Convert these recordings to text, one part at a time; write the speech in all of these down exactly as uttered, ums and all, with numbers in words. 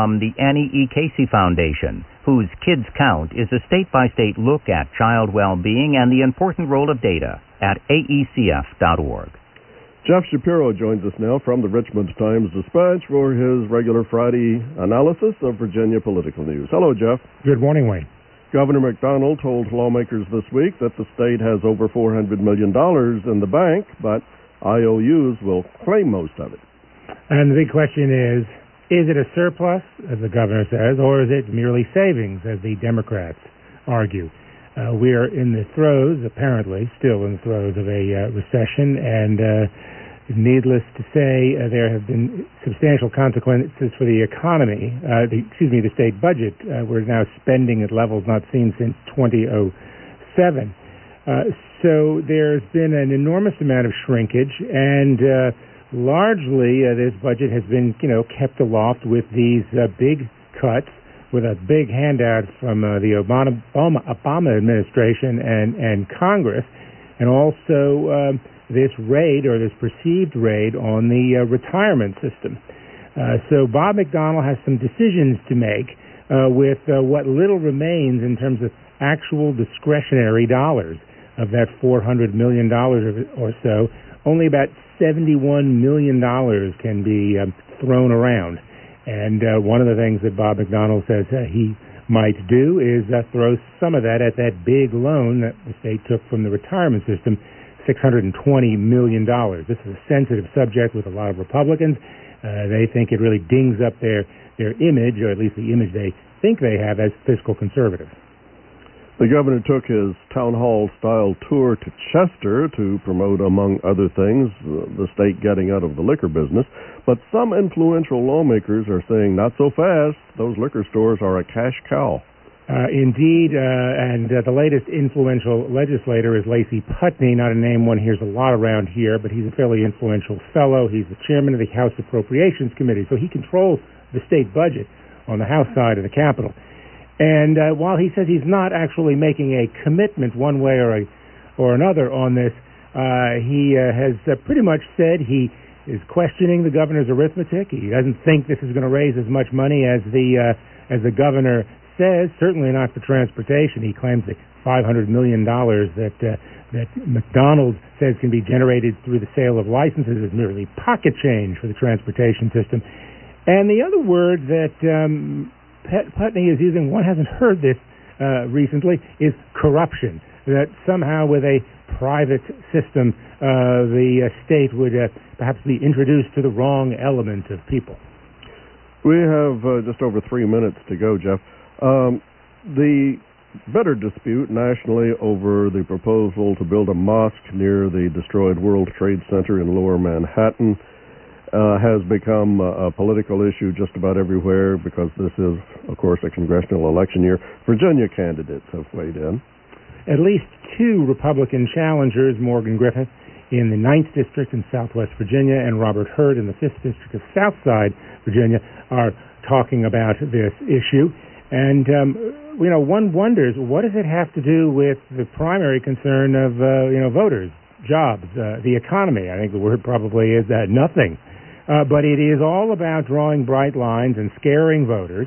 From the Annie E. Casey Foundation, whose Kids Count is a state-by-state look at child well-being and the important role of data at A E C F dot org. Jeff Shapiro joins us now from the Richmond Times-Dispatch for his regular Friday analysis of Virginia political news. Hello, Jeff. Good morning, Wayne. Governor McDonald told lawmakers this week that the state has over four hundred million dollars in the bank, but I O Us will claim most of it. And the big question is, is it a surplus, as the governor says, or is it merely savings, as the Democrats argue? Uh, we are in the throes, apparently, still in the throes of a uh, recession, and uh, needless to say, uh, there have been substantial consequences for the economy, uh, the, excuse me, the state budget. Uh, we're now spending at levels not seen since two thousand seven. Uh, so there's been an enormous amount of shrinkage, and uh, largely uh, this budget has been, you know, kept aloft with these uh, big cuts, with a big handout from uh, the Obama, Obama, Obama administration and, and Congress, and also um, this raid, or this perceived raid, on the uh, retirement system. Uh, so Bob McDonnell has some decisions to make uh, with uh, what little remains in terms of actual discretionary dollars of that four hundred million dollars or so. Only about seventy-one million dollars can be um, thrown around. And uh, one of the things that Bob McDonnell says uh, he might do is uh, throw some of that at that big loan that the state took from the retirement system, six hundred twenty million dollars. This is a sensitive subject with a lot of Republicans. Uh, they think it really dings up their, their image, or at least the image they think they have as fiscal conservatives. The governor took his town hall-style tour to Chester to promote, among other things, the state getting out of the liquor business. But some influential lawmakers are saying, not so fast. Those liquor stores are a cash cow. Uh, indeed, uh, and uh, the latest influential legislator is Lacey Putney, not a name one hears a lot around here, but he's a fairly influential fellow. He's the chairman of the House Appropriations Committee, so he controls the state budget on the House side of the Capitol. And uh, while he says he's not actually making a commitment one way or a, or another on this, uh, he uh, has uh, pretty much said he is questioning the governor's arithmetic. He doesn't think this is going to raise as much money as the uh, as the governor says. Certainly not for transportation. He claims that five hundred million dollars that uh, that McDonald says can be generated through the sale of licenses is merely pocket change for the transportation system. And the other word that um, Putney is using, one hasn't heard this uh, recently, is corruption. That somehow with a private system, uh, the uh, state would uh, perhaps be introduced to the wrong element of people. We have uh, just over three minutes to go, Jeff. Um, the better dispute nationally over the proposal to build a mosque near the destroyed World Trade Center in Lower Manhattan Uh, has become a, a political issue just about everywhere because this is, of course, a congressional election year. Virginia candidates have weighed in. At least two Republican challengers, Morgan Griffith in the ninth District in Southwest Virginia and Robert Hurt in the fifth District of Southside Virginia, are talking about this issue. And, um, you know, one wonders, what does it have to do with the primary concern of, uh, you know, voters, jobs, uh, the economy? I think the word probably is that nothing. Uh, but it is all about drawing bright lines and scaring voters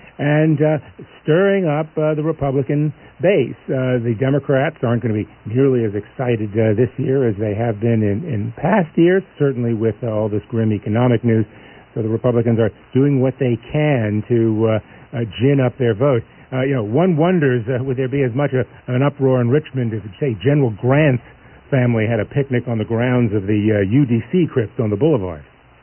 and uh, stirring up uh, the Republican base. Uh, the Democrats aren't going to be nearly as excited uh, this year as they have been in, in past years, certainly with uh, all this grim economic news. So the Republicans are doing what they can to uh, uh, gin up their vote. Uh, you know, one wonders, uh, would there be as much a, an uproar in Richmond if, say, General Grant's family had a picnic on the grounds of the uh, U D C crypt on the boulevard?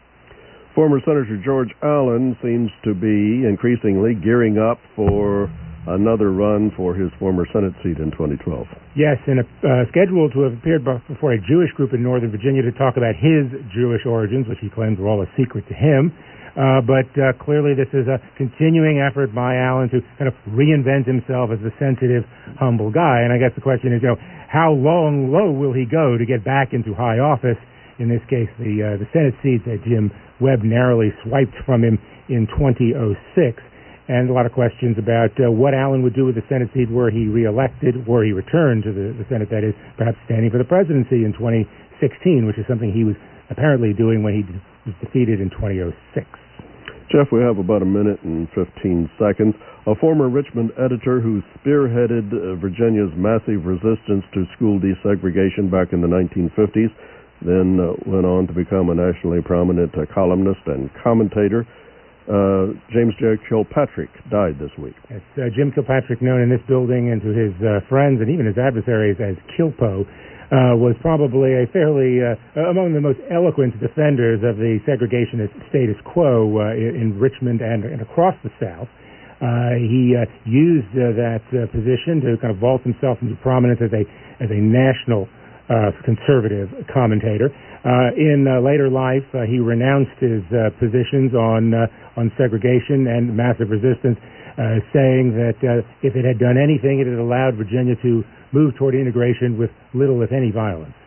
Former Senator George Allen seems to be increasingly gearing up for another run for his former Senate seat in twenty twelve. Yes, and uh, scheduled to have appeared before a Jewish group in Northern Virginia to talk about his Jewish origins, which he claims were all a secret to him. Uh, but uh, clearly this is a continuing effort by Allen to kind of reinvent himself as a sensitive, humble guy. And I guess the question is, you know, how long low will he go to get back into high office? In this case, the uh, the Senate seat that Jim Webb narrowly swiped from him in twenty oh six. And a lot of questions about uh, what Allen would do with the Senate seat were he reelected, were he returned to the, the Senate, that is, perhaps standing for the presidency in twenty sixteen, which is something he was apparently doing when he was defeated in twenty oh six. Jeff, we have about a minute and fifteen seconds. A former Richmond editor who spearheaded uh, Virginia's massive resistance to school desegregation back in the nineteen fifties, then uh, went on to become a nationally prominent uh, columnist and commentator. Uh, James J. Kilpatrick died this week. It's uh, Jim Kilpatrick, known in this building and to his uh, friends and even his adversaries as Kilpo, uh, was probably a fairly, uh, among the most eloquent defenders of the segregationist status quo uh, in, in Richmond and, and across the South. Uh, he uh, used uh, that uh, position to kind of vault himself into prominence as a as a national uh, conservative commentator. Uh, in uh, later life, uh, he renounced his uh, positions on uh, on segregation and massive resistance, uh, saying that uh, if it had done anything, it had allowed Virginia to move toward integration with little, if any, violence.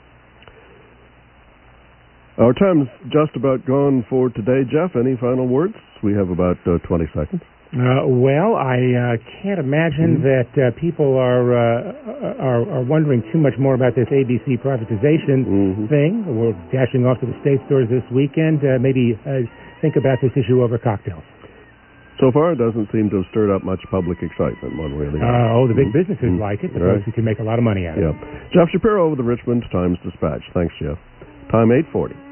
Our time's just about gone for today. Jeff, any final words? We have about uh, twenty seconds. Uh, well, I uh, can't imagine mm-hmm. that uh, people are, uh, are are wondering too much more about this A B C privatization mm-hmm. thing. We're dashing off to the state stores this weekend. Uh, maybe uh, think about this issue over cocktails. So far, it doesn't seem to have stirred up much public excitement one way or the other. Uh, oh, the big mm-hmm. businesses mm-hmm. like it, the right. folks who can make a lot of money out of yeah. it. Jeff Shapiro with the Richmond Times-Dispatch. Thanks, Jeff. Time eight forty.